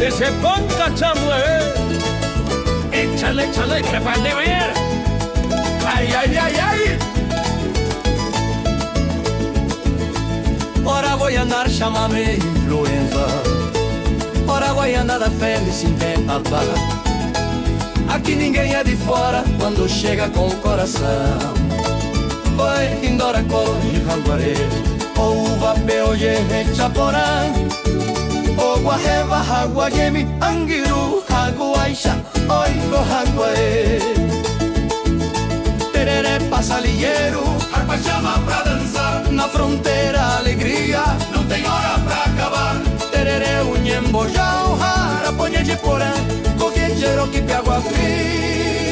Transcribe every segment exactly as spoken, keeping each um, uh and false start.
que se ponga chamue. Échale, échale, que van de ver. Ay, ay, ay, ay. Ora Goianar chama-me influenza, ora Goianada feliz sem tem papá. Aqui ninguém é de fora quando chega com o coração. Foi indora corre ranguaré, ouva beoye chaporã, o guarreva água game angiru aguaixa, oi go ranguaré. Tereré passalieiro, harpa chama pra dançar, na fronteira alegria, não tem hora pra acabar. Tereré unhembojão, haraponha de porã, coquejeiro que água fria.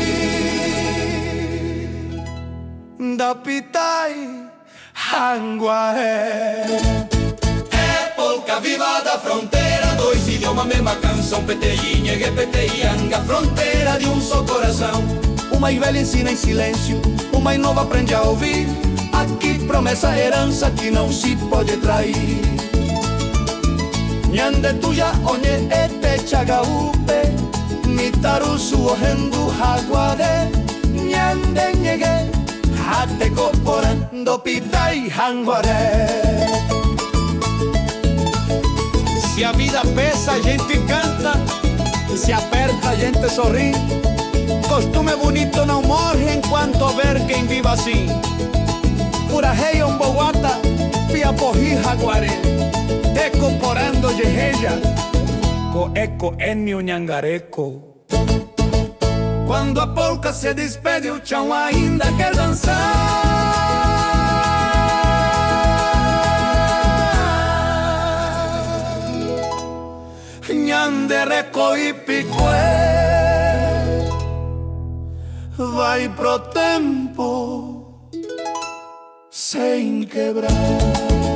Da pitai, ranguaré. É polca viva da fronteira, dois idiomas, mesma canção, petei, nhegue, petei, anga, fronteira de um só coração. O mais velho ensina em silêncio, o mais novo aprende a ouvir. Aqui promessa, herança que não se pode trair. Nyande tuya onye ete chagaupe, mitaru suohendu haguade. Nyande nyege, hate coporando pitai hanguaré. Se a vida pesa, a gente canta. Se aperta, a gente sorri. Costume bonito não morre enquanto houver quem viva assim. Pura rei um boguata, pia porri jaguaré. Eco porando de reja, co eco eni unhangareco. Quando a polca se despede, o chão ainda quer dançar. Nhandereco e picué, vai pro tempo sem quebrar.